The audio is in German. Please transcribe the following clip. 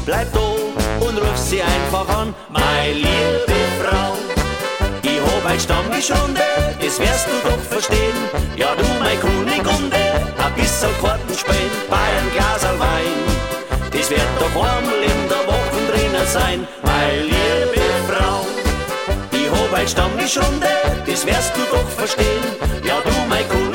bleib da und ruf sie einfach an. Meine liebe Frau, ich hab heut Stammtischrunde, das wirst du doch verstehen. Ja, du, mein Kunigunde, ein bisschen Karten spielen bei einem Glas Wein. Das wird doch einmal in der Woche drinnen sein. Meine liebe Frau, ich hab heut Stammtischrunde, das wirst du doch verstehen. Ja, du, mein Kunigunde,